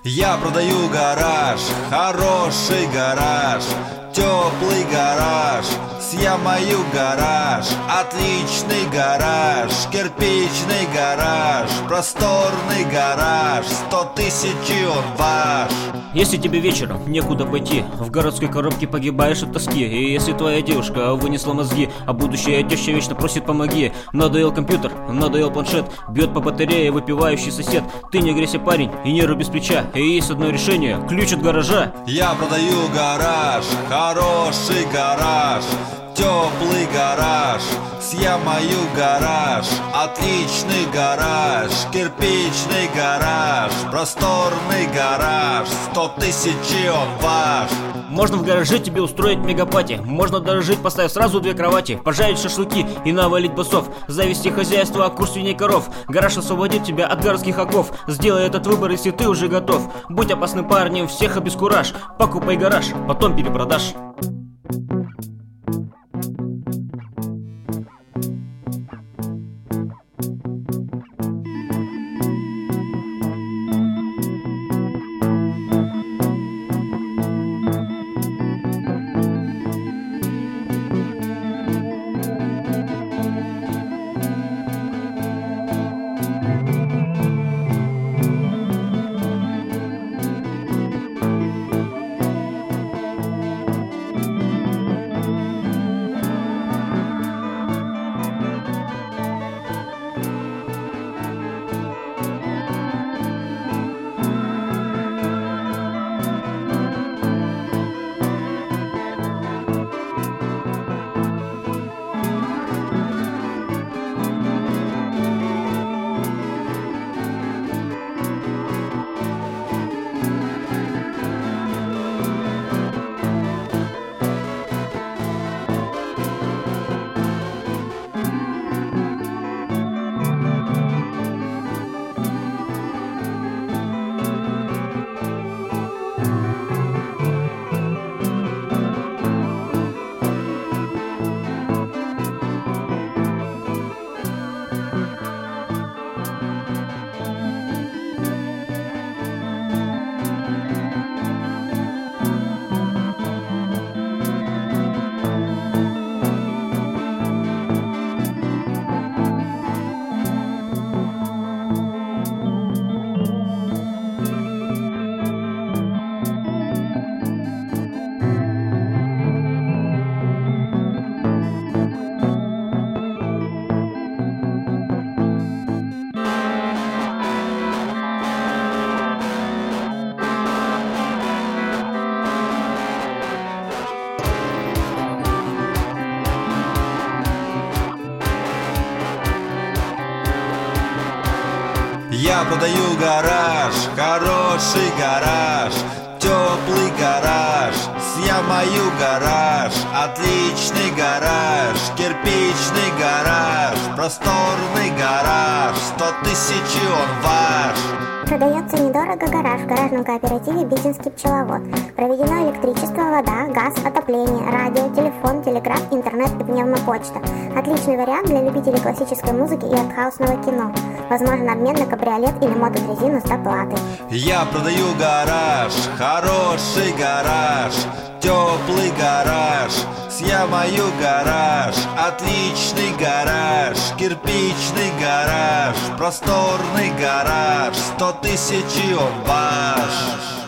Я продаю гараж, хороший гараж, теплый гараж, съемаю гараж, отличный гараж, кирпичный гараж, просторный гараж, 100 000 он ваш. Если тебе вечером некуда пойти, в городской коробке погибаешь от тоски, и если твоя девушка вынесла мозги, а будущая теща вечно просит помоги, надоел компьютер, надоел планшет, бьет по батарее выпивающий сосед, ты не грейся, парень, и нервы без плеча, и есть одно решение, ключ от гаража. Я продаю гараж, хороший гараж, теплый гараж, съемаю гараж, отличный гараж, кирпичный гараж, просторный гараж, 100 000 он ваш. Можно в гараже тебе устроить мегапати, можно даже жить, поставив сразу 2 кровати, пожарить шашлыки и навалить басов, завести хозяйство, курс свиней, коров. Гараж освободит тебя от городских оков. Сделай этот выбор, если ты уже готов. Будь опасным парнем, всех обескураж. Покупай гараж, потом перепродашь. Я продаю гараж, хороший гараж, теплый гараж, съемаю гараж, отличный гараж, кирпичный гараж, просторный гараж, 100 000 он ваш. Продается недорого гараж в гаражном кооперативе «Битинский пчеловод». Проведено электричество, вода, газ, отопление, радио, телефон, телеграф, интернет и пневмопочта. Отличный вариант для любителей классической музыки и артхаусного кино. Возможен обмен на кабриолет или мотодрезину с доплатой. Я продаю гараж, хороший гараж, теплый гараж, съемаю гараж, отличный гараж, кирпичный гараж, просторный гараж, 100 000 он ваш.